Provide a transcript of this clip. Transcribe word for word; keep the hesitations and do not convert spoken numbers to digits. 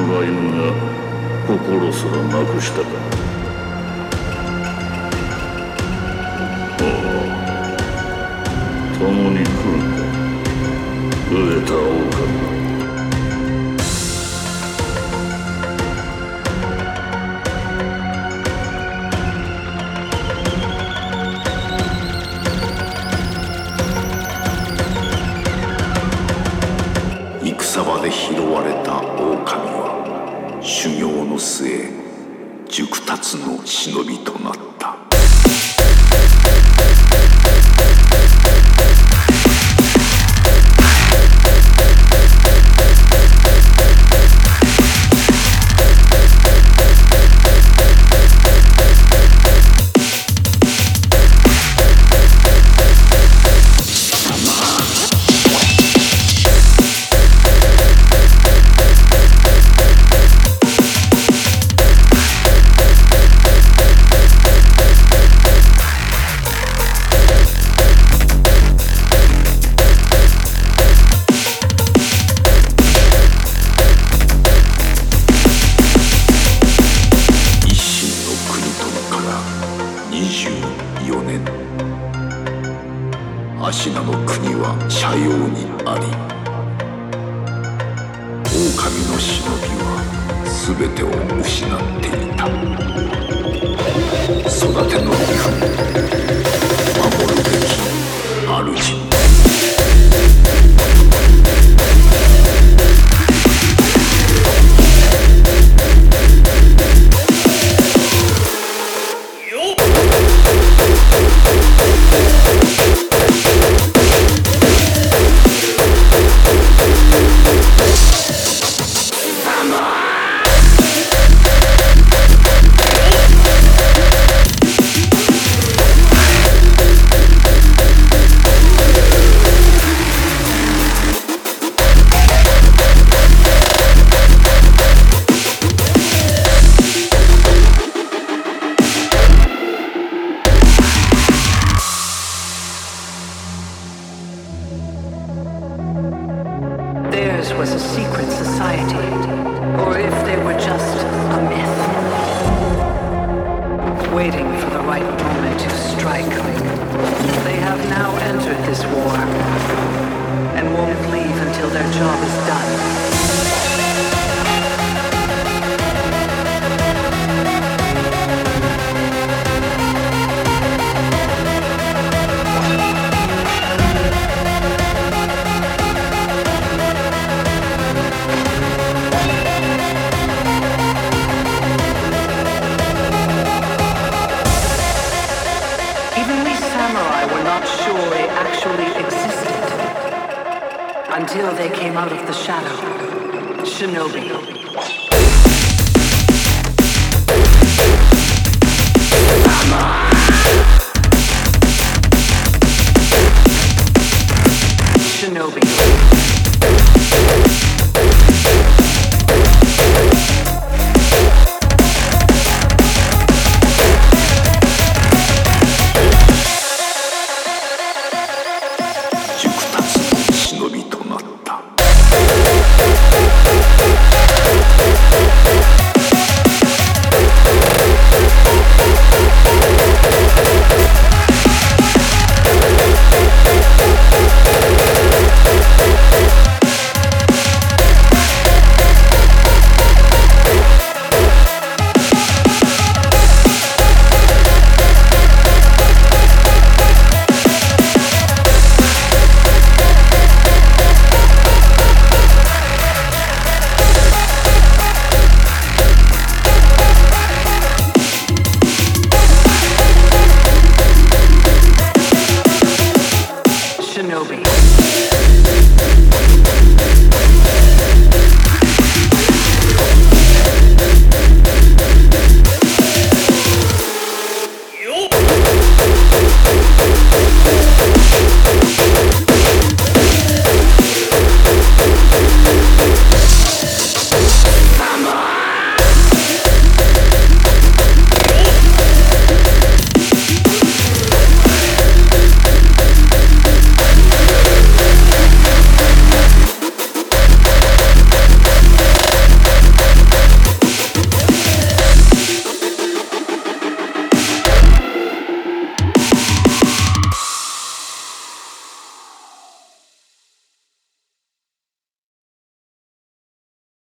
柴犬が心すらなくしたか。ああ、共に来るか、飢えた狼。 戦場で拾われた狼は修行の末熟達の忍びとなった。にじゅうよねん、アシナの国は斜陽にあり、狼の忍びは全てを失っていた。育ての義父、守るべき主。 Theirs was a secret society, or if they were just a myth, waiting for the right moment to strike. They have now entered this war, and won't leave until their job is done. Sure they actually existed until they came out of the shadow. Shinobi.